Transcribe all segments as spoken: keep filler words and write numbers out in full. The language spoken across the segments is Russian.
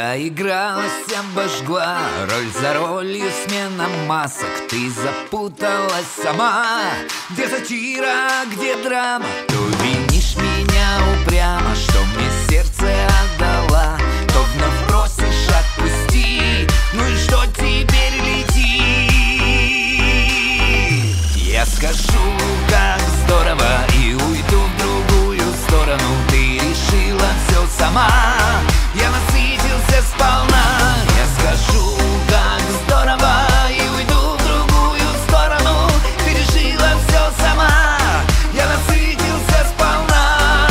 Заигралась, обожгла, роль за ролью, смена масок. Ты запуталась сама. Где сатира, где драма? То винишь меня упрямо, что мне сердце отдала, то вновь просишь отпусти. Ну и что теперь лети? Я скажу, как здорово, и уйду в другую сторону. Ты решила все сама, я насытился сполна. Я скажу, как здорово, и уйду в другую сторону. Ты решила все сама, я насытился сполна.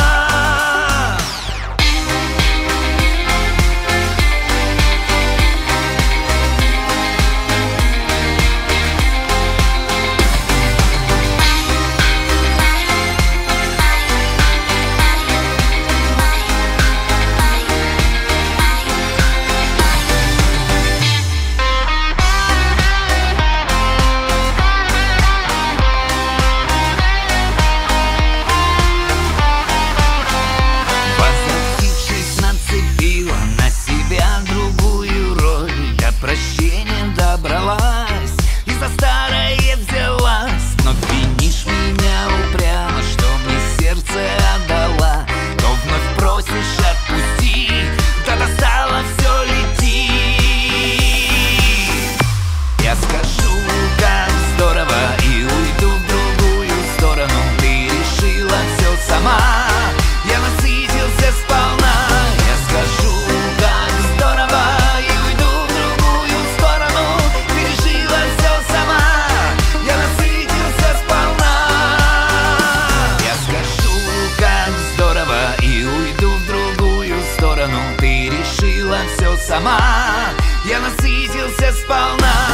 Прощения добралась и за старое взялась. Но винишь меня упрямо, что мне сердце отдала, то вновь просишь отпусти. Да достало все лети. Я скажу, как здорово, и уйду в другую сторону. Ты решила все сама, я насытился сполна. Я скажу, как здорово, ты решила все сама, я насытился сполна.